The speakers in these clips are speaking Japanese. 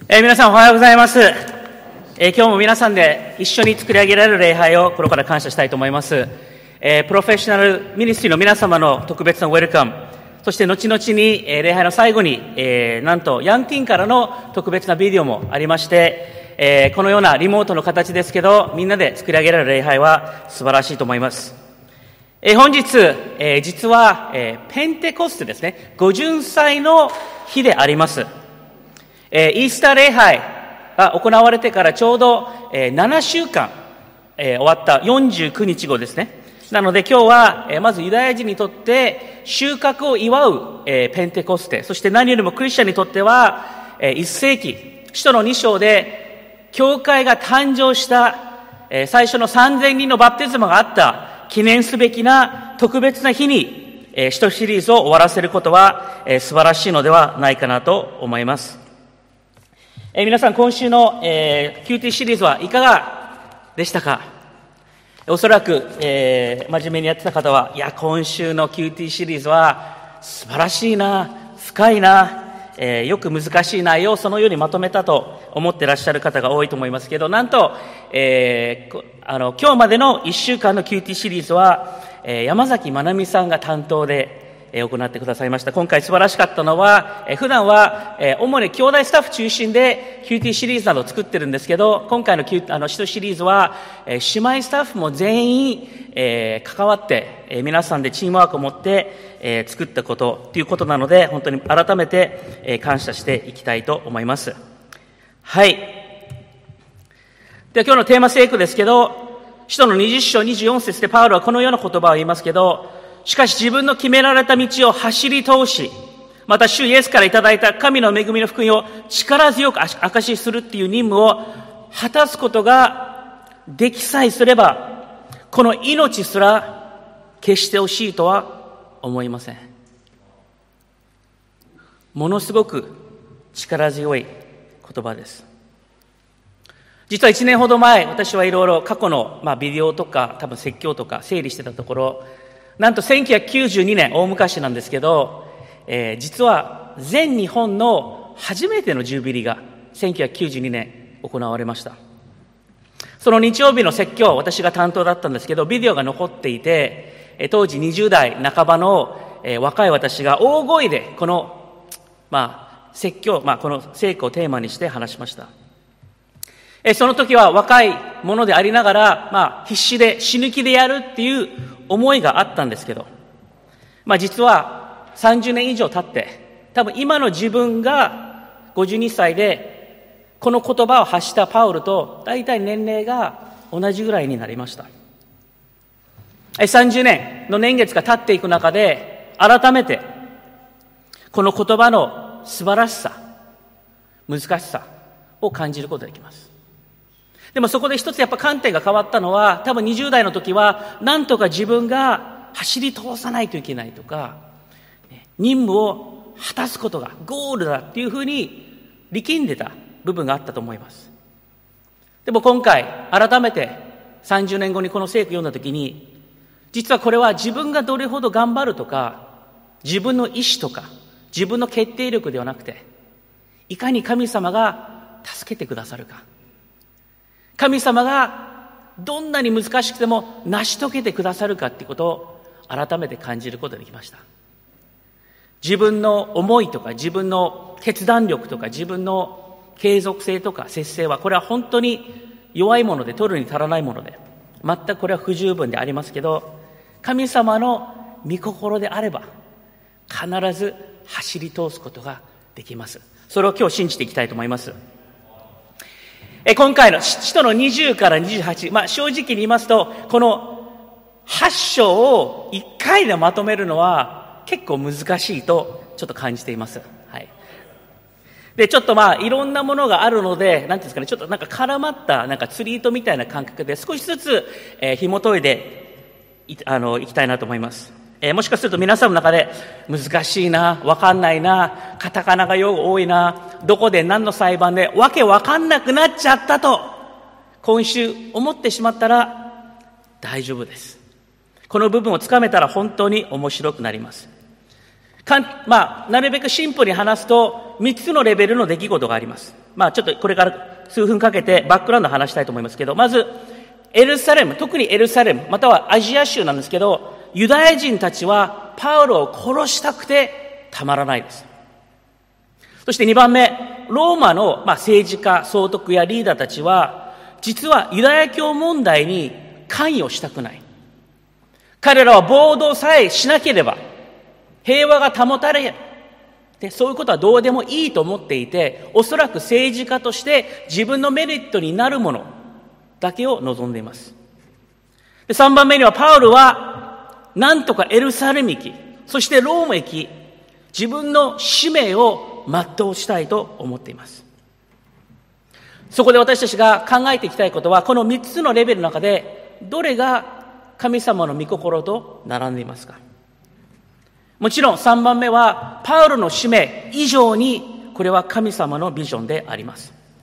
皆さんおはようございます。今日も皆さんで一緒に作り上げられる礼拝を心から感謝したいと思います。プロフェッショナルミニストリーの皆様の特別なウェルカム、そして後々に、礼拝の最後に、なんとヤンティーンからの特別なビデオもありまして、このようなリモートの形ですけど、みんなで作り上げられる礼拝は素晴らしいと思います。本日、実は、ペンテコステですね、五巡祭の日であります。イースター礼拝が行われてからちょうど、7週間、終わった49日後ですね。なので今日は、まずユダヤ人にとって収穫を祝う、ペンテコステ、そして何よりもクリスチャンにとっては、1世紀、使徒の2章で教会が誕生した、最初の3000人のバプテスマがあった記念すべきな特別な日に、使徒シリーズを終わらせることは、素晴らしいのではないかなと思います。皆さん今週の、QT シリーズはいかがでしたか？おそらく、真面目にやってた方は、いや今週の QT シリーズは素晴らしいな、深いな、よく難しい内容をそのようにまとめたと思ってらっしゃる方が多いと思いますけど、なんと、今日までの1週間の QT シリーズは、山崎まなみさんが担当で行ってくださいました。今回素晴らしかったのは、普段は主に兄弟スタッフ中心で QT シリーズなどを作ってるんですけど、今回の使徒シリーズは姉妹スタッフも全員関わって皆さんでチームワークを持って作ったことということなので、本当に改めて感謝していきたいと思います。はい。では今日のテーマ聖句ですけど、使徒の20章24節でパウロはこのような言葉を言いますけど、しかし自分の決められた道を走り通し、また主イエスからいただいた神の恵みの福音を力強く証しするっていう任務を果たすことができさえすれば、この命すら決して惜しいとは思いません。ものすごく力強い言葉です。実は1年ほど前、私はいろいろ過去の、ビデオとか多分説教とか整理してたところ、なんと1992年、大昔なんですけど、実は全日本の初めてのジュビリーが1992年行われました。その日曜日の説教、私が担当だったんですけど、ビデオが残っていて、当時20代半ばの、若い私が大声でこの、説教、この聖句をテーマにして話しました。その時は若いものでありながら、必死で死ぬ気でやるっていう思いがあったんですけど、実は30年以上経って、多分今の自分が52歳で、この言葉を発したパウルと大体年齢が同じぐらいになりました。30年の年月が経っていく中で、改めて、この言葉の素晴らしさ、難しさを感じることができます。でもそこで一つやっぱ観点が変わったのは、多分20代の時はなんとか自分が走り通さないといけないとか、任務を果たすことがゴールだっていうふうに力んでた部分があったと思います。でも今回改めて30年後にこの聖句を読んだ時に、実はこれは自分がどれほど頑張るとか、自分の意志とか自分の決定力ではなくて、いかに神様が助けてくださるか、神様がどんなに難しくても成し遂げてくださるかっていうことを改めて感じることができました。自分の思いとか自分の決断力とか自分の継続性とか節制は、これは本当に弱いもので、取るに足らないもので、全くこれは不十分でありますけど、神様の御心であれば必ず走り通すことができます。それを今日信じていきたいと思います。今回の使徒の20から28、正直に言いますと、この8章を1回でまとめるのは結構難しいとちょっと感じています。はい。で、ちょっといろんなものがあるので、なんていうんですかね、ちょっとなんか絡まった釣り糸みたいな感覚で少しずつ、紐解いていきたいなと思います。もしかすると皆さんの中で難しいな、わかんないな、カタカナが用語多いな、どこで何の裁判でわけわかんなくなっちゃったと今週思ってしまったら大丈夫です。この部分をつかめたら本当に面白くなります。 なるべくシンプルに話すと、3つのレベルの出来事があります。ちょっとこれから数分かけてバックグラウンドを話したいと思いますけど、まず、エルサレム、特にエルサレム、またはアジア州なんですけど、ユダヤ人たちはパウロを殺したくてたまらないです。そして2番目、ローマの政治家、総督やリーダーたちは、実はユダヤ教問題に関与したくない。彼らは暴動さえしなければ、平和が保たれる。で、そういうことはどうでもいいと思っていて、おそらく政治家として自分のメリットになるものだけを望んでいます。で、3番目にはパウルは、なんとかエルサレム行き、そしてローマ行き、自分の使命を全うしたいと思っています。そこで私たちが考えていきたいことは、この3つのレベルの中で、どれが神様の御心と並んでいますか？もちろん3番目は、パウロの使命以上に、これは神様のビジョンであります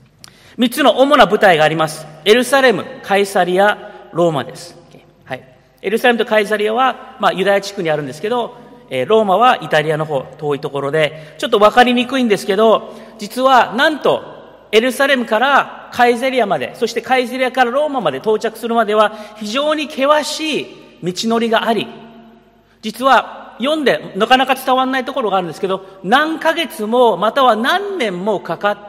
。3つの主な舞台があります。エルサレム、カイサリア、ローマです。はい。エルサレムとカイサリアは、ユダヤ地区にあるんですけど、ローマはイタリアの方、遠いところで、ちょっとわかりにくいんですけど、実はなんと、エルサレムからカイサリアまで、そしてカイサリアからローマまで到着するまでは、非常に険しい道のりがあり、実は読んでなかなか伝わらないところがあるんですけど、何ヶ月もまたは何年もかかって、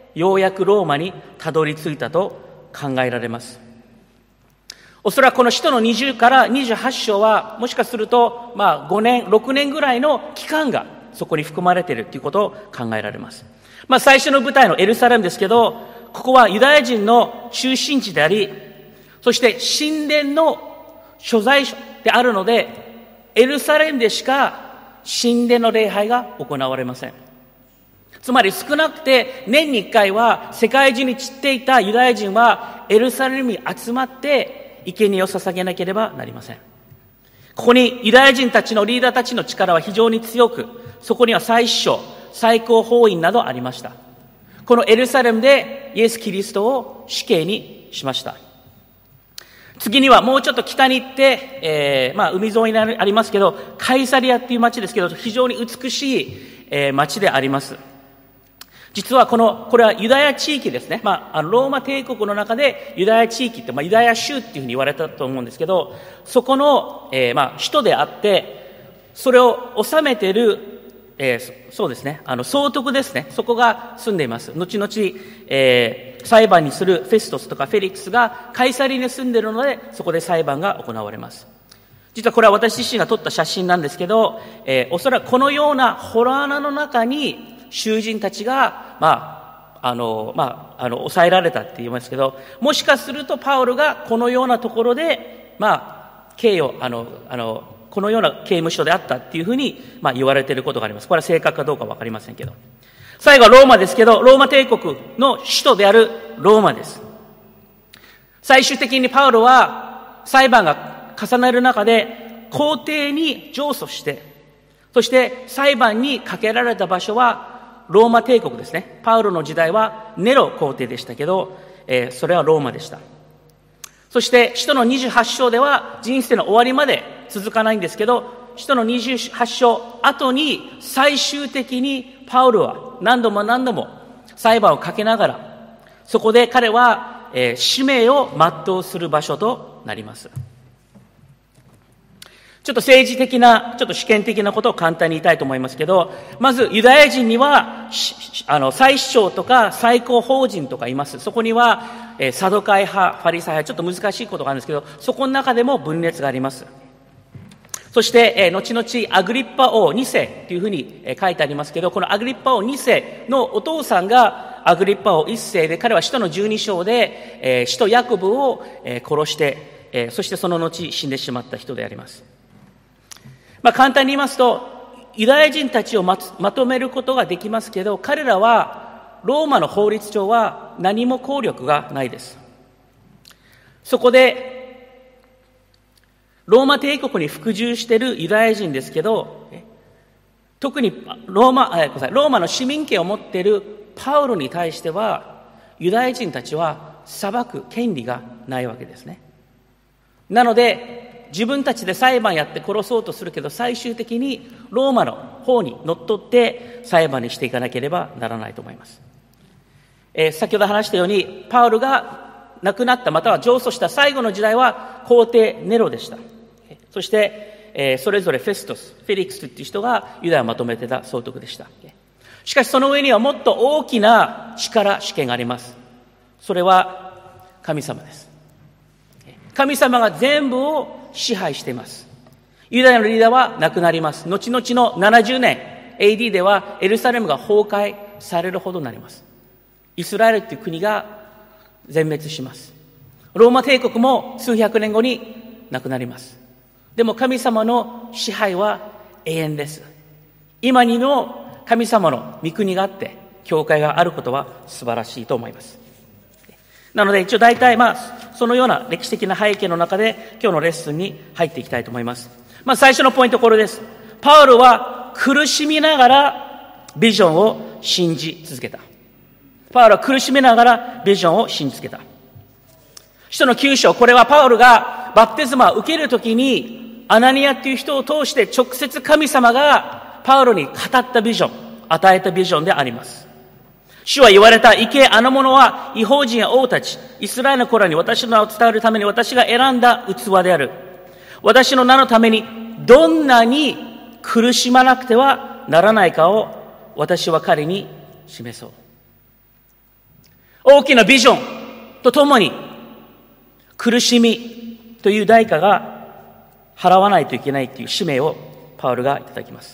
ようやくローマにたどり着いたと考えられます。おそらくこの使徒の20から28章は、もしかすると、5年、6年ぐらいの期間がそこに含まれているということを考えられます。最初の舞台のエルサレムですけど、ここはユダヤ人の中心地であり、そして神殿の所在所であるので、エルサレムでしか神殿の礼拝が行われません。つまり少なくて年に1回は世界中に散っていたユダヤ人はエルサレムに集まって生贄を捧げなければなりません。ここにユダヤ人たちのリーダーたちの力は非常に強く、そこには最首相、最高法院などありました。このエルサレムでイエス・キリストを死刑にしました。次にはもうちょっと北に行って、海沿いにありますけど、カイサリアっていう町ですけど、非常に美しい、町であります。実はこれはユダヤ地域ですね。ローマ帝国の中でユダヤ地域って、ユダヤ州っていうふうに言われたと思うんですけど、そこの、首都であって、それを治めている、そうですね、総督ですね。そこが住んでいます。後々、裁判にするフェストスとかフェリックスがカイサリに住んでいるので、そこで裁判が行われます。実はこれは私自身が撮った写真なんですけど、おそらくこのような洞穴の中に囚人たちが、抑えられたって言いますけど、もしかするとパウロがこのようなところで、刑を、このような刑務所であったっていうふうに、言われていることがあります。これは正確かどうかわかりませんけど。最後はローマですけど、ローマ帝国の首都であるローマです。最終的にパウロは裁判が重なる中で皇帝に上訴して、そして裁判にかけられた場所はローマ帝国ですね。パウロの時代はネロ皇帝でしたけど、それはローマでした。そして使徒の28章では人生の終わりまで続かないんですけど、使徒の28章後に最終的にパウロは何度も何度も裁判をかけながら、そこで彼は使命を全うする場所となります。ちょっと政治的な、ちょっと主権的なことを簡単に言いたいと思いますけど、まずユダヤ人には最首長とか最高法人とかいます。そこにはサドカイ派、ファリサイ派、ちょっと難しいことがあるんですけど、そこの中でも分裂があります。そして、後々アグリッパ王2世というふうに書いてありますけど、このアグリッパ王2世のお父さんがアグリッパ王1世で、彼は使徒の12章で使徒ヤコブを殺して、そしてその後死んでしまった人であります。簡単に言いますと、ユダヤ人たちをまとめることができますけど、彼らはローマの法律上は何も効力がないです。そこでローマ帝国に服従しているユダヤ人ですけど、特にローマの市民権を持っているパウロに対しては、ユダヤ人たちは裁く権利がないわけですね。なので、 自分たちで裁判やって殺そうとするけど、最終的にローマの方にのっとって裁判にしていかなければならないと思います。先ほど話したように、パウルが亡くなったまたは上訴した最後の時代は皇帝ネロでした。そして、それぞれフェリックスという人がユダヤをまとめてた総督でした。しかしその上にはもっと大きな力、主権があります。それは神様です。神様が全部を支配しています。ユダヤのリーダーは亡くなります。後々の70年 AD ではエルサレムが崩壊されるほどになります。イスラエルという国が全滅します。ローマ帝国も数百年後になくなります。でも神様の支配は永遠です。今にの神様の御国があって教会があることは素晴らしいと思います。なので一応大体そのような歴史的な背景の中で今日のレッスンに入っていきたいと思います。最初のポイントこれです。パウロは苦しみながらビジョンを信じ続けた。パウロは苦しみながらビジョンを信じ続けた。使徒の9章、これはパウロがバプテスマを受けるときにアナニアという人を通して直接神様がパウロに語ったビジョン、与えたビジョンであります。主は言われた。行け、あの者は異邦人や王たち、イスラエルの子らに私の名を伝えるために私が選んだ器である。私の名のためにどんなに苦しまなくてはならないかを私は彼に示そう。大きなビジョンとともに苦しみという代価が払わないといけないという使命をパウルがいただきます。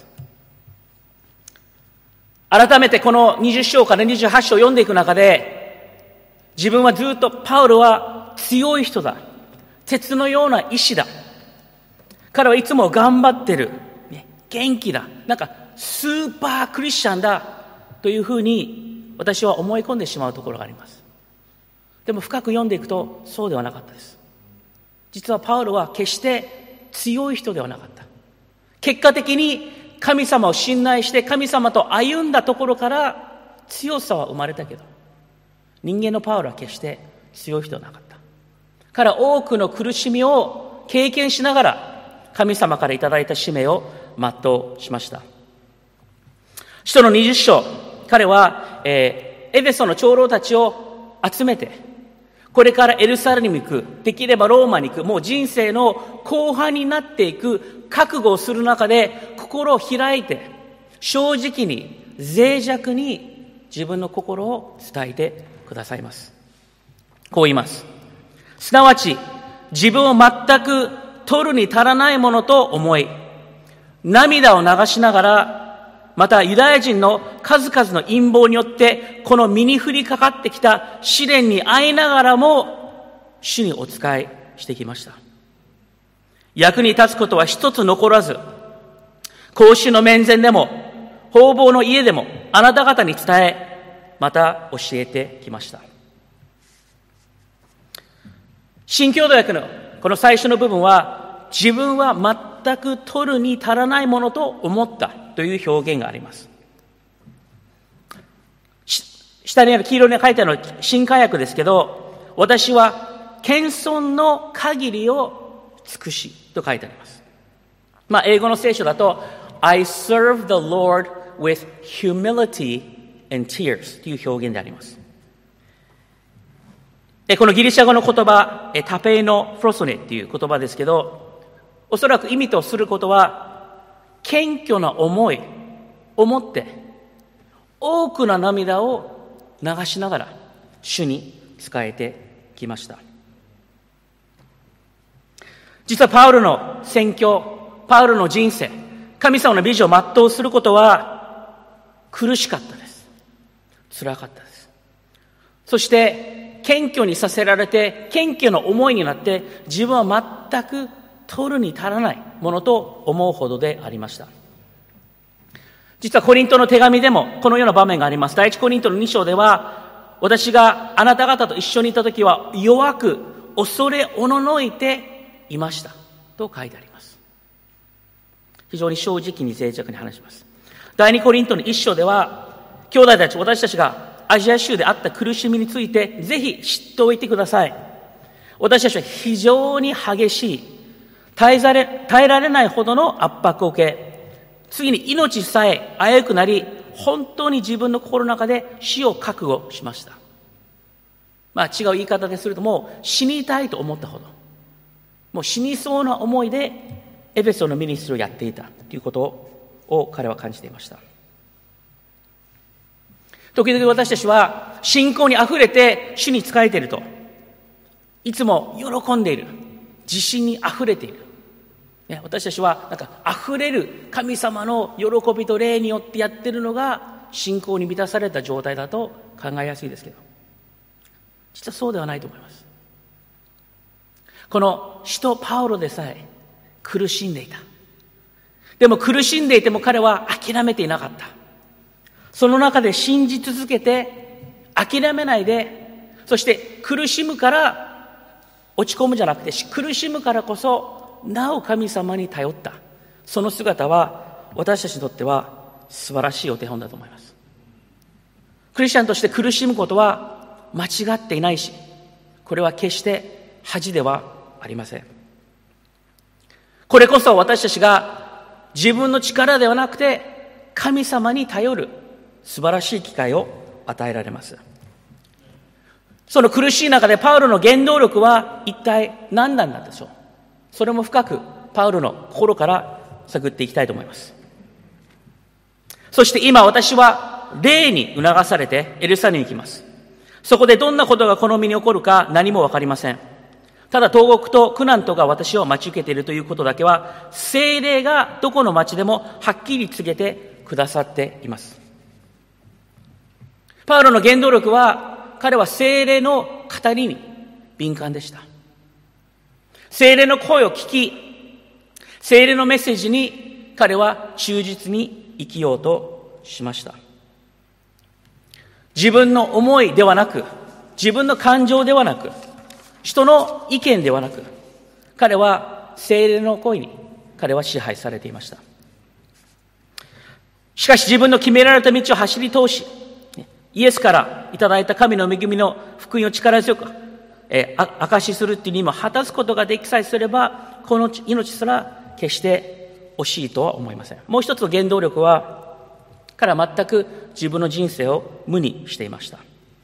改めてこの20章から28章を読んでいく中で、自分はずっとパウルは強い人だ。鉄のような意志だ。彼はいつも頑張ってる。元気だ。スーパークリスチャンだ。というふうに私は思い込んでしまうところがあります。でも深く読んでいくとそうではなかったです。実はパウルは決して強い人ではなかった。結果的に神様を信頼して神様と歩んだところから強さは生まれたけど、人間のパウルは決して強い人ではなかった。彼は多くの苦しみを経験しながら神様からいただいた使命を全うしました。使徒の20章、彼は、エフェソの長老たちを集めて、これからエルサレムに行く、できればローマに行く、もう人生の後半になっていく覚悟をする中で心を開いて、正直に脆弱に自分の心を伝えてくださいます。こう言います。すなわち自分を全く取るに足らないものと思い、涙を流しながら、またユダヤ人の数々の陰謀によってこの身に降りかかってきた試練に遭いながらも主にお仕えしてきました。役に立つことは一つ残らず、公衆の面前でも方々の家でもあなた方に伝え、また教えてきました。新共同訳のこの最初の部分は、自分は全く取るに足らないものと思ったという表現があります。下にある黄色に書いてあるのは新海訳ですけど、私は謙遜の限りを尽くしと書いてあります。英語の聖書だと I serve the Lord with humility and tears という表現であります。このギリシャ語の言葉、タペイノフロソネという言葉ですけど、おそらく意味とすることは、謙虚な思いを持って、多くの涙を流しながら、主に仕えてきました。実はパウルの宣教、パウルの人生、神様のビジョンを全うすることは、苦しかったです。辛かったです。そして、謙虚にさせられて、謙虚な思いになって、自分は全く取るに足らないものと思うほどでありました。実はコリントの手紙でもこのような場面があります。第一コリントの2章では、私があなた方と一緒にいたときは弱く恐れおののいていましたと書いてあります。非常に正直に脆弱に話します。第二コリントの1章では、兄弟たち、私たちがアジア州であった苦しみについてぜひ知っておいてください。私たちは非常に激しい耐えられないほどの圧迫を受け、次に命さえ危うくなり、本当に自分の心の中で死を覚悟しました。違う言い方ですると、もう死にたいと思ったほど、もう死にそうな思いでエペソのミニストリーをやっていたということを彼は感じていました。時々私たちは信仰にあふれて主に仕えていると、いつも喜んでいる、自信にあふれている、私たちはあふれる神様の喜びと霊によってやっているのが信仰に満たされた状態だと考えやすいですけど、実はそうではないと思います。この使徒パウロでさえ苦しんでいた。でも苦しんでいても彼は諦めていなかった。その中で信じ続けて、諦めないで、そして苦しむから落ち込むじゃなくて、苦しむからこそなお神様に頼った。その姿は私たちにとっては素晴らしいお手本だと思います。クリスチャンとして苦しむことは間違っていないし、これは決して恥ではありません。これこそ私たちが自分の力ではなくて神様に頼る素晴らしい機会を与えられます。その苦しい中でパウロの原動力は一体何なんでしょう。それも深くパウロの心から探っていきたいと思います。そして今私は霊に促されてエルサレムに行きます。そこでどんなことがこの身に起こるか何もわかりません。ただ投獄と苦難とが私を待ち受けているということだけは、聖霊がどこの町でもはっきり告げてくださっています。パウロの原動力は、彼は聖霊の語りに敏感でした。聖霊の声を聞き、聖霊のメッセージに彼は忠実に生きようとしました。自分の思いではなく、自分の感情ではなく、人の意見ではなく、彼は聖霊の声に彼は支配されていました。しかし自分の決められた道を走り通し、イエスからいただいた神の恵みの福音を力強く証しするっていうにも果たすことができさえすれば、この命すら決して惜しいとは思いません。もう一つの原動力は、彼は全く自分の人生を無にしていました。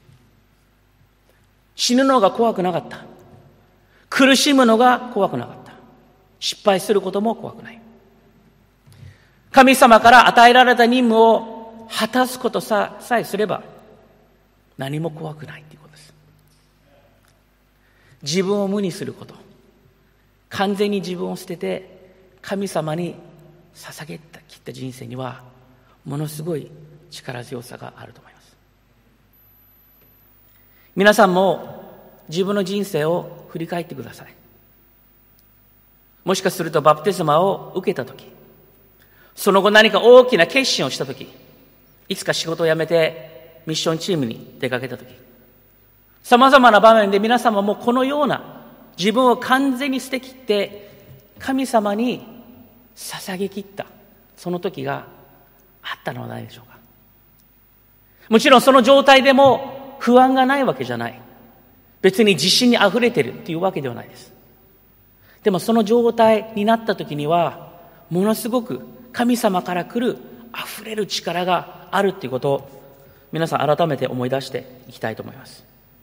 死ぬのが怖くなかった。苦しむのが怖くなかった。失敗することも怖くない。神様から与えられた任務を果たすことさえすれば何も怖くないということです。自分を無にすること、完全に自分を捨てて神様に捧げきった人生にはものすごい力強さがあると思います。皆さんも自分の人生を振り返ってください。もしかするとバプテスマを受けたとき、その後何か大きな決心をしたとき、いつか仕事を辞めてミッションチームに出かけたとき、様々な場面で皆様もこのような自分を完全に捨てきって神様に捧げきったその時があったのではないでしょうか。もちろんその状態でも不安がないわけじゃない。別に自信にあふれてるっていうわけではないです。でもその状態になった時には、ものすごく神様から来るあふれる力があるっていうことを皆さん改めて思い出していきたいと思います。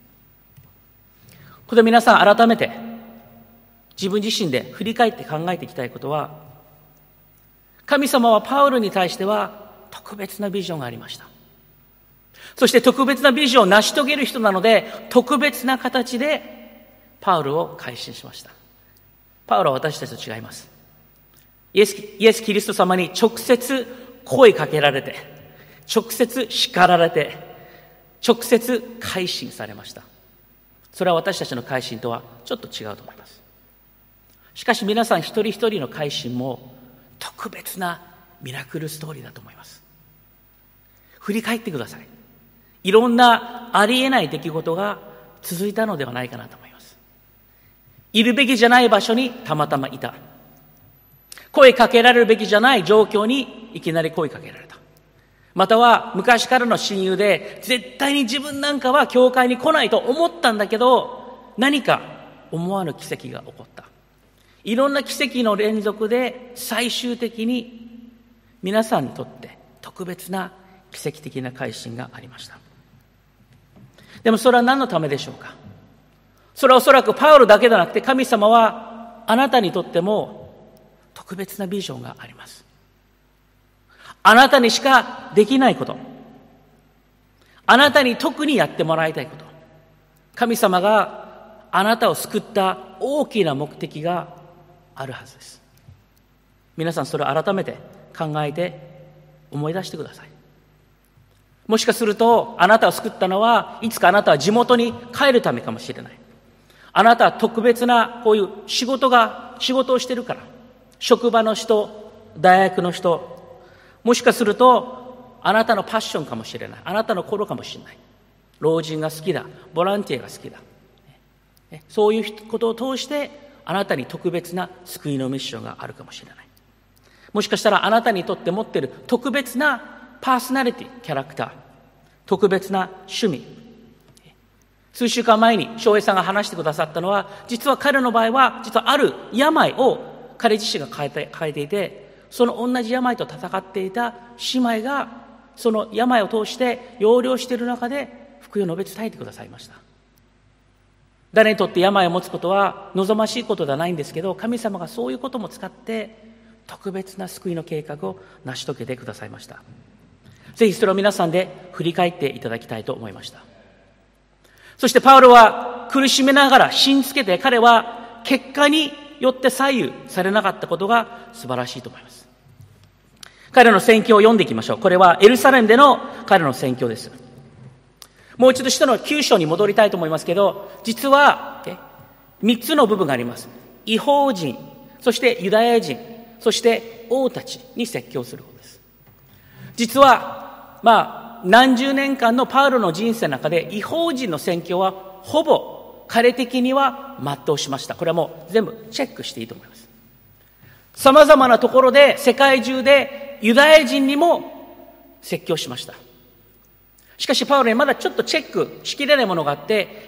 ここで皆さん改めて自分自身で振り返って考えていきたいことは、神様はパウロに対しては特別なビジョンがありました。そして特別なビジョンを成し遂げる人なので、特別な形でパウロを改心しました。パウロは私たちと違います。イエス・キリスト様に直接声かけられて、直接叱られて、直接改心されました。それは私たちの改心とはちょっと違うと思います。しかし皆さん一人一人の改心も特別なミラクルストーリーだと思います。振り返ってください。いろんなありえない出来事が続いたのではないかなと思います。いるべきじゃない場所にたまたまいた。声かけられるべきじゃない状況にいきなり声かけられた。または昔からの親友で絶対に自分なんかは教会に来ないと思ったんだけど、何か思わぬ奇跡が起こった。 いろんな奇跡の連続で最終的に皆さんにとって特別な奇跡的な改心がありました。でもそれは何のためでしょうか。それはおそらくパウロだけでなくて、神様はあなたにとっても特別なビジョンがあります。あなたにしかできないこと、あなたに特にやってもらいたいこと、神様があなたを救った大きな目的があるはずです。皆さんそれを改めて考えて思い出してください。もしかするとあなたを救ったのはいつかあなたは地元に帰るためかもしれない。あなたは特別なこういう仕事をしてるから、職場の人、大学の人、もしかするとあなたのパッションかもしれない。あなたの頃かもしれない。老人が好きだ、ボランティアが好きだ、そういうことを通してあなたに特別な救いのミッションがあるかもしれない。もしかしたらあなたにとって持っている特別なパーソナリティ、キャラクター、特別な趣味。数週間前に翔平さんが話してくださったのは、実は彼の場合は実はある病を彼自身が抱えていて、その同じ病と戦っていた姉妹がその病を通して要領している中で福音を述べ伝えてくださいました。誰にとって病を持つことは望ましいことではないんですけど、神様がそういうことも使って特別な救いの計画を成し遂げてくださいました。ぜひそれを皆さんで振り返っていただきたいと思いました。そしてパウロは苦しめながら信じつけて、彼は結果によって左右されなかったことが素晴らしいと思います。彼の宣教を読んでいきましょう。これはエルサレムでの彼の宣教です。もう一度使徒の9章に戻りたいと思いますけど、実は3つの部分があります。異邦人、そしてユダヤ人、そして王たちに説教することです。実は何十年間のパウロの人生の中で異邦人の宣教はほぼ彼的には全うしました。これはもう全部チェックしていいと思います。様々なところで世界中でユダヤ人にも説教しました。しかしパウロにまだちょっとチェックしきれないものがあって、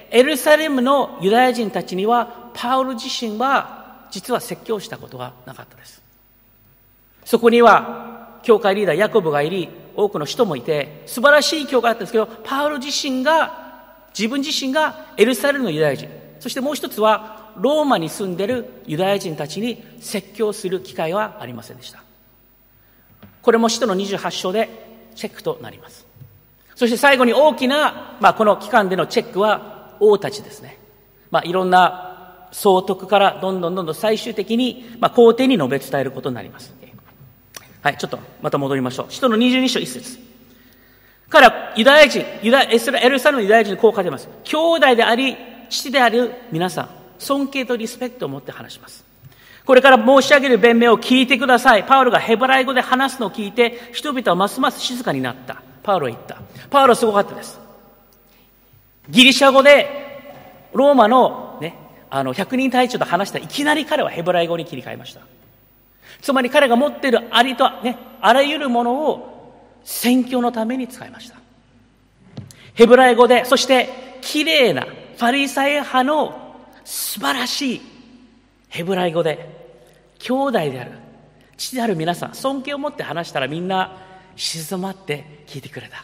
エルサレムのユダヤ人たちにはパウロ自身は実は説教したことがなかったです。そこには教会リーダーヤコブがいり、多くの人もいて素晴らしい教会だったんですけど、パウロ自分自身がエルサレムのユダヤ人、そしてもう一つはローマに住んでいるユダヤ人たちに説教する機会はありませんでした。これも使徒の28章でチェックとなります。そして最後に大きな、この期間でのチェックは王たちですね。いろんな総督からどんどん最終的に、皇帝に述べ伝えることになります。はい、ちょっとまた戻りましょう。使徒の22章1節。彼はユダヤ人、エルサレムのユダヤ人にこう書いてます。兄弟であり、父である皆さん、尊敬とリスペクトを持って話します。これから申し上げる弁明を聞いてください。パウロがヘブライ語で話すのを聞いて、人々はますます静かになった。パウロは言った。パウロはすごかったです。ギリシャ語でローマの100人隊長と話したらいきなり彼はヘブライ語に切り替えました。つまり彼が持っているあらゆるものを宣教のために使いました。ヘブライ語で、そして綺麗なファリサイ派の素晴らしいヘブライ語で、兄弟である父である皆さん、尊敬を持って話したらみんな静まって聞いてくれた。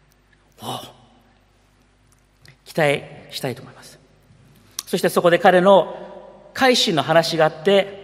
期待したいと思います。そしてそこで彼の改心の話があって、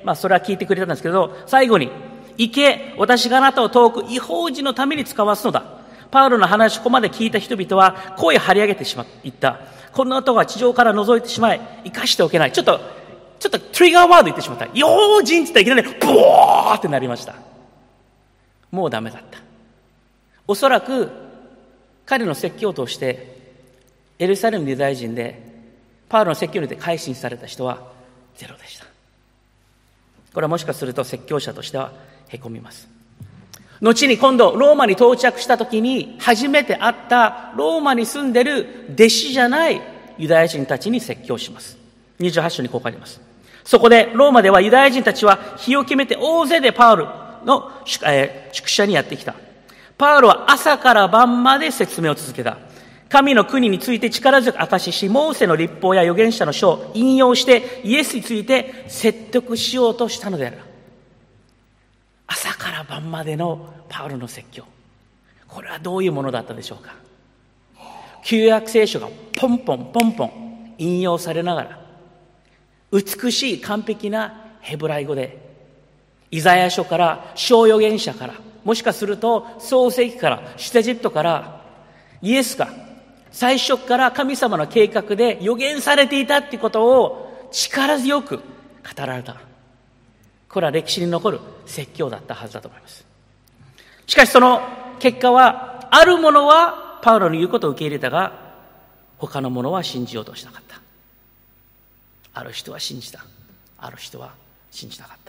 それは聞いてくれたんですけど、最後に、行け、私があなたを遠く異邦人のために使わすのだ。パウロの話、ここまで聞いた人々は声を張り上げて言った。この後が地上から覗いてしまい、生かしておけない。ちょっとトリガーワード言ってしまった。異邦人って言ったらいきなり、ブワーってなりました。もうダメだった。おそらく、彼の説教を通して、エルサレムのユダヤ人で、パウロの説教によって改心された人はゼロでした。これはもしかすると説教者としてはへこみます。後に今度ローマに到着した時に初めて会ったローマに住んでる弟子じゃないユダヤ人たちに説教します。28章にこう書いてあります。そこでローマではユダヤ人たちは日を決めて大勢でパウロの宿舎にやってきた。パウロは朝から晩まで説明を続けた。 神の国について力強く証しし、モーセの律法や預言者の書を引用してイエスについて説得しようとしたのである。朝から晩までのパウロの説教、これはどういうものだったでしょうか。旧約聖書がポンポンポンポン引用されながら、美しい完璧なヘブライ語で、イザヤ書から小預言者から、もしかすると創世記から出エジプトから、イエスが最初から神様の計画で予言されていたってことを力強く語られた。これは歴史に残る説教だったはずだと思います。しかしその結果は、ある者はパウロの言うことを受け入れたが、他の者は信じようとしなかった。ある人は信じた。ある人は信じなかった。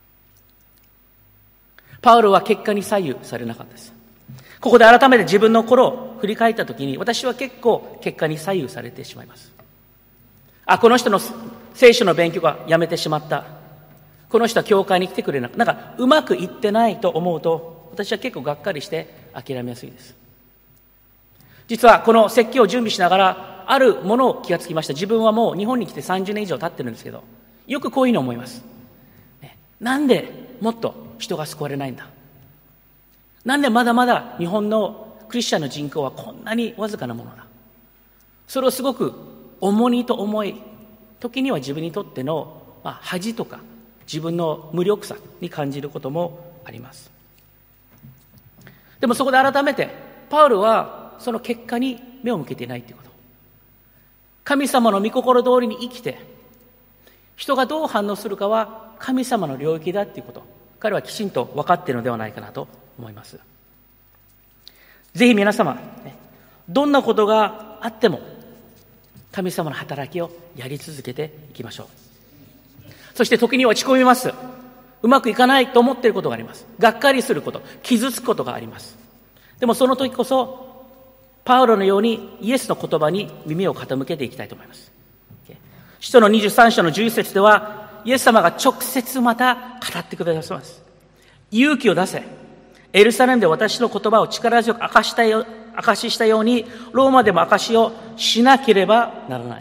パウロは結果に左右されなかったです。ここで改めて自分の頃を振り返ったときに、私は結構結果に左右されてしまいます。この人の聖書の勉強がやめてしまった。この人は教会に来てくれなかった。なんかうまくいってないと思うと、私は結構がっかりして諦めやすいです。実はこの説教を準備しながら、あるものを気がつきました。自分はもう日本に来て30年以上経ってるんですけど、よくこういうのを思います。なんでもっと人が救われないんだ。なんでまだまだ日本のクリスチャンの人口はこんなにわずかなものだ。それをすごく重荷と思い、時には自分にとっての恥とか自分の無力さに感じることもあります。でもそこで改めてパウロはその結果に目を向けていないということ。神様の御心通りに生きて、人がどう反応するかは神様の領域だということ、彼はきちんと分かっているのではないかなと思います。ぜひ皆様、どんなことがあっても神様の働きをやり続けていきましょう。そして時に落ち込みます。うまくいかないと思っていることがあります。がっかりすること、傷つくことがあります。でもその時こそパウロのようにイエスの言葉に耳を傾けていきたいと思います。使徒の23章の11節では、イエス様が直接また語ってくださいます。勇気を出せ。エルサレムで私の言葉を力強く証ししたように、ローマでも証しをしなければならない。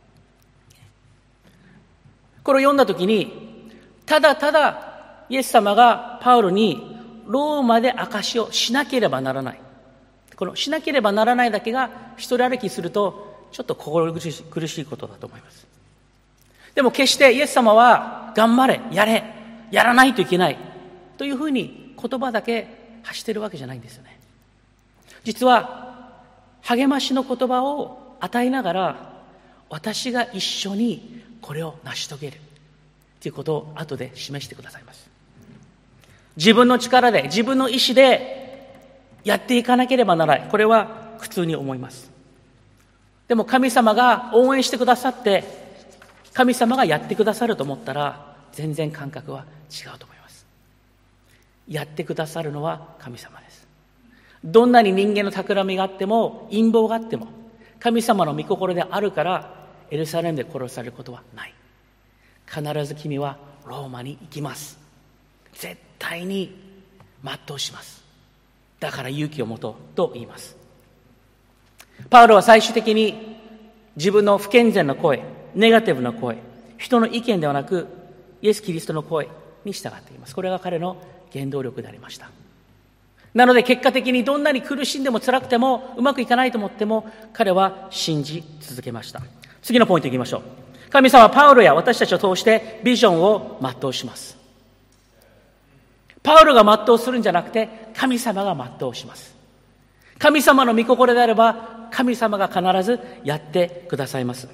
これを読んだときに、ただただイエス様がパウロにローマで証しをしなければならない。このしなければならないだけが一人歩きするとちょっと心苦しいことだと思います。でも決してイエス様は頑張れ、やれ、やらないといけないというふうに言葉だけ発しているわけじゃないんですよね。実は励ましの言葉を与えながら、私が一緒にこれを成し遂げるということを後で示してくださいます。自分の力で、自分の意志でやっていかなければならない。これは苦痛に思います。でも神様が応援してくださって、神様がやってくださると思ったら、全然感覚は違うと思います。やってくださるのは神様です。どんなに人間の企みがあっても、陰謀があっても、神様の御心であるから、エルサレムで殺されることはない。必ず君はローマに行きます。絶対に全うします。だから勇気を持とうと言います。パウロは最終的に自分の不健全な声、ネガティブな声、人の意見ではなくイエス・キリストの声に従っています。これが彼の原動力でありました。なので結果的にどんなに苦しんでも辛くてもうまくいかないと思っても、彼は信じ続けました。次のポイントいきましょう。神様はパウロや私たちを通してビジョンを全うします。パウロが全うするんじゃなくて、神様が全うします。神様の御心であれば、神様が必ずやってくださいます。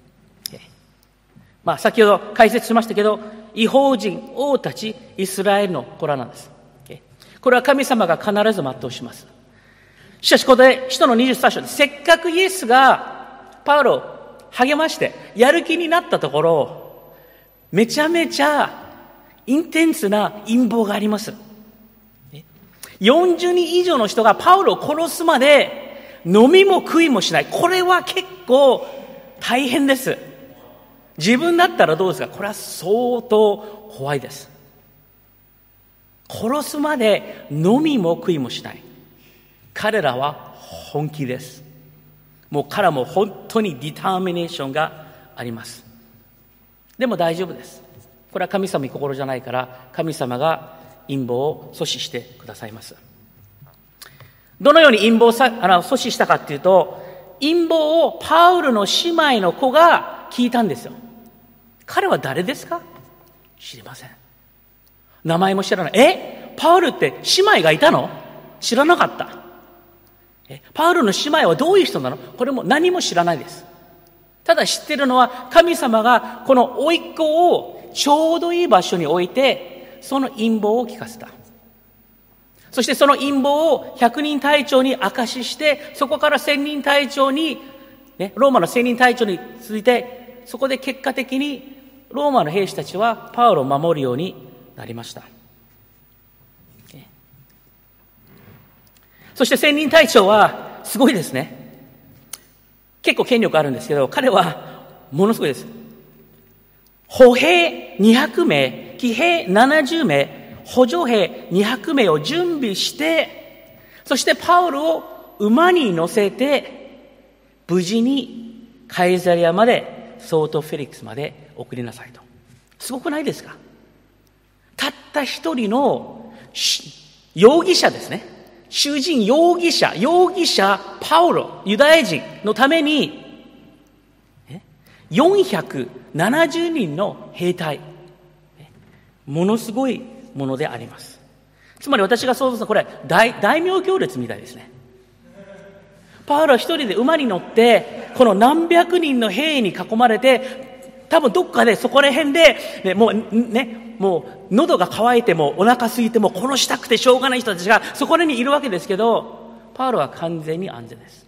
先ほど解説しましたけど、異邦人、王たち、イスラエルの子らなんです。これは神様が必ず全うします。しかしここで使徒の23章で、せっかくイエスがパウロを励ましてやる気になったところ、めちゃめちゃインテンスな陰謀があります。40人以上の人がパウロを殺すまで飲みも食いもしない。これは結構大変です。自分だったらどうですか？これは相当怖いです。殺すまで飲みも食いもしない。彼らは本気です。 もう彼も本当にディターミネーションがあります。でも大丈夫です。これは神様の心じゃないから、神様が陰謀を阻止してくださいます。どのように陰謀を阻止したかっていうと、陰謀をパウルの姉妹の子が聞いたんですよ。彼は誰ですか？知りません。名前も知らない。パウルって姉妹がいたの？知らなかった。パウルの姉妹はどういう人なの？これも何も知らないです。ただ知ってるのは、神様がこの甥っ子をちょうどいい場所に置いて、その陰謀を聞かせた。そしてその陰謀を100人隊長に証しして、そこから1000人隊長に、ローマの1000人隊長に続いて、そこで結果的にローマの兵士たちはパウロを守るようになりました。そして1000人隊長はすごいですね。結構権力あるんですけど、彼はものすごいです。歩兵200名、騎兵70名、補助兵200名を準備して、そしてパウルを馬に乗せて、無事にカイサリアまで、ソートフェリックスまで送りなさいと。すごくないですか？たった一人の容疑者ですね。囚人、容疑者、パウロ、ユダヤ人のために、470人の兵隊、ものすごいものであります。つまり私が想像するこれ大名行列みたいですね。パウロは一人で馬に乗って、この何百人の兵に囲まれて、多分どっかでそこら辺で、もう喉が渇いてもお腹空いても殺したくてしょうがない人たちがそこにいるわけですけど、パウロは完全に安全です。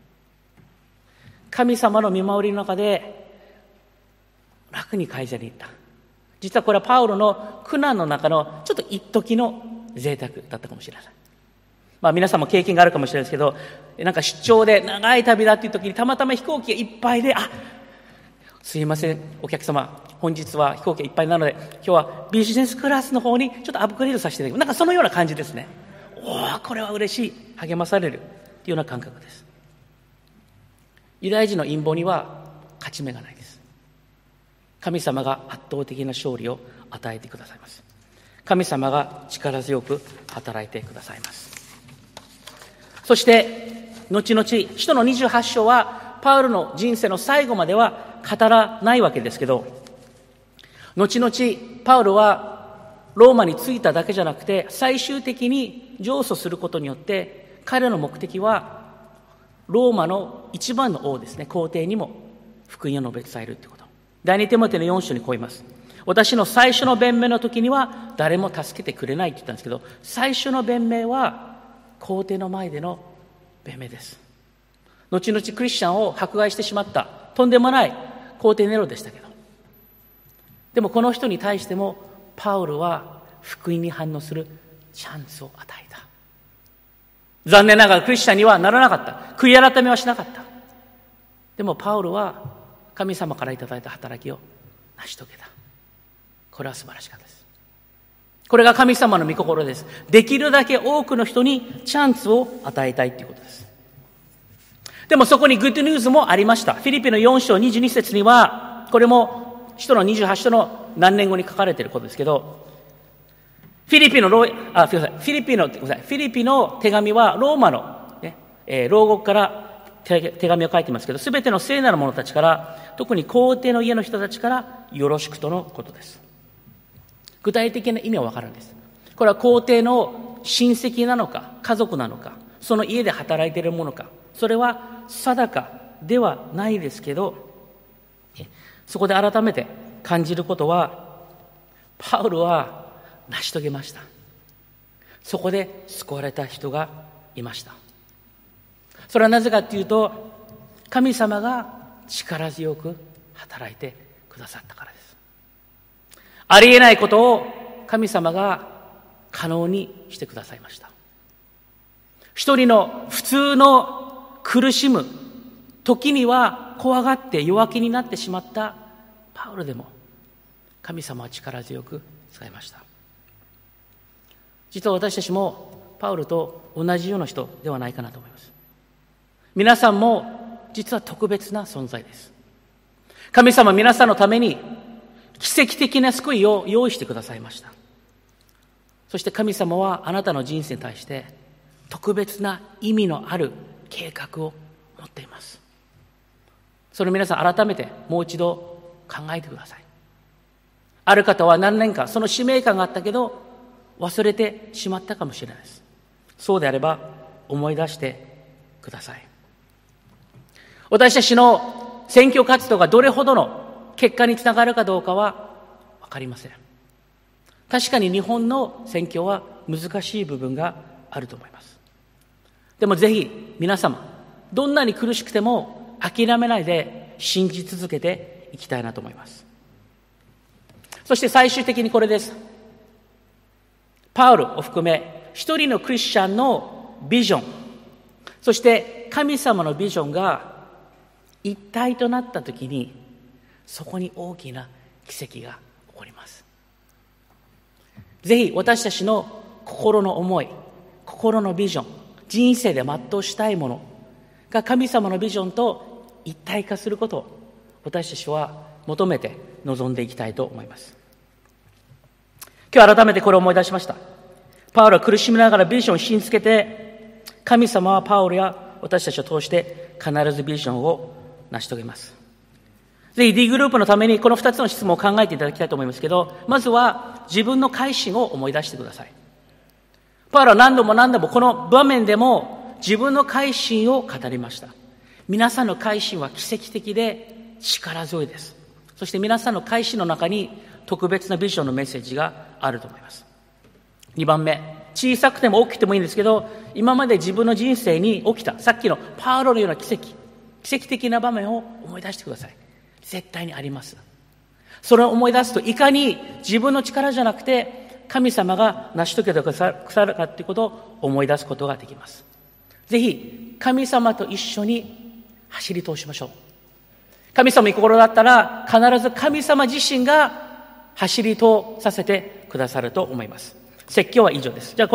神様の見守りの中で楽にカイサリに行った。実はこれはパウロの苦難の中のちょっと一時の贅沢だったかもしれない。皆さんも経験があるかもしれないですけど、なんか出張で長い旅だっていう時にたまたま飛行機がいっぱいで、すいませんお客様、本日は飛行機がいっぱいなので今日はビジネスクラスの方にちょっとアップグレードさせていただきます。なんかそのような感じですね。これは嬉しい、励まされるというような感覚です。ユダヤ人の陰謀には勝ち目がないです。神様が圧倒的な勝利を与えてくださいます。神様が力強く働いてくださいます。そして後々使徒の28章はパウロの人生の最後までは語らないわけですけど、後々パウロはローマに着いただけじゃなくて、最終的に上訴することによって彼の目的はローマの一番の王ですね、皇帝にも福音を述べ伝えるということ。第二テモテの4章にこう言います。私の最初の弁明の時には誰も助けてくれないって言ったんですけど、最初の弁明は皇帝の前での弁明です。後々クリスチャンを迫害してしまったとんでもない皇帝ネロでしたけど、でもこの人に対してもパウルは福音に反応するチャンスを与えた。残念ながらクリスチャンにはならなかった。悔い改めはしなかった。でもパウルは神様からいただいた働きを成し遂げた。これは素晴らしかったです。これが神様の御心です。できるだけ多くの人にチャンスを与えたいということです。でもそこにグッドニュースもありました。フィリピの4章22節には、これも使徒の28章の何年後に書かれていることですけど、フィリピの手紙はローマの、牢獄から手紙を書いていますけど、すべての聖なる者たちから、特に皇帝の家の人たちからよろしくとのことです。具体的な意味は分かるんです。これは皇帝の親戚なのか家族なのか、その家で働いているものか、それは定かではないですけど、そこで改めて感じることは、パウルは成し遂げました。そこで救われた人がいました。それはなぜかというと、神様が力強く働いてくださったからです。ありえないことを神様が可能にしてくださいました。一人の普通の苦しむ、時には怖がって弱気になってしまったパウルでも、神様は力強く使いました。実は私たちもパウルと同じような人ではないかなと思います。皆さんも実は特別な存在です。神様は皆さんのために奇跡的な救いを用意してくださいました。そして神様はあなたの人生に対して特別な意味のある計画を持っています。それを皆さん改めてもう一度考えてください。ある方は何年かその使命感があったけど忘れてしまったかもしれないです。そうであれば思い出してください。私たちの選挙活動がどれほどの結果につながるかどうかは分かりません。確かに日本の選挙は難しい部分があると思います。でもぜひ皆様、どんなに苦しくても諦めないで信じ続けていきたいなと思います。そして最終的にこれです。パウロを含め一人のクリスチャンのビジョン、そして神様のビジョンが一体となったときに、そこに大きな奇跡が起こります。ぜひ私たちの心の思い、心のビジョン、人生で全うしたいものが神様のビジョンと一体化することを私たちは求めて臨んでいきたいと思います。今日改めてこれを思い出しました。パウロは苦しみながらビジョンを信じつけて、神様はパウロや私たちを通して必ずビジョンを成し遂げます。ぜひ D グループのためにこの2つの質問を考えていただきたいと思いますけど、まずは自分の改心を思い出してください。パウロは何度もこの場面でも自分の改心を語りました。皆さんの改心は奇跡的で力強いです。そして皆さんの改心の中に特別なビジョンのメッセージがあると思います。2番目、小さくても大きくてもいいんですけど、今まで自分の人生に起きたさっきのパウロのような奇跡的な場面を思い出してください。絶対にあります。それを思い出すと、いかに自分の力じゃなくて神様が成し遂げてくださるかということを思い出すことができます。ぜひ神様と一緒に走り通しましょう。神様に心だったら必ず神様自身が走り通させてくださると思います。説教は以上です。じゃあ